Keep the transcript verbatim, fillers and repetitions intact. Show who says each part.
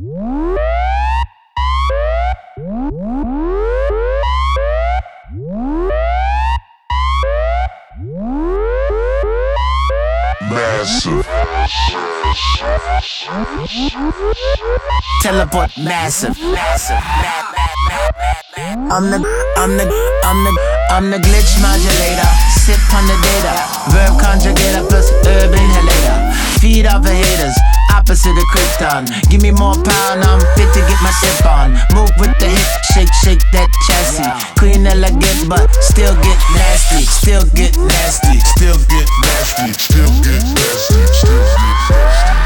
Speaker 1: Massive.
Speaker 2: Teleport massive. Massive. I'm the, I'm the, I'm the, I'm the glitch modulator. Sip on the data. Verb conjugator plus herb inhalator. Feed off the haters. Opposite of Krypton. Give me more power and I'm fit to get my sip on. Move with the hip, shake, shake that chassis. Clean elegant but still get nasty. Still get nasty.
Speaker 1: Still get nasty. Still get nasty. Still get nasty.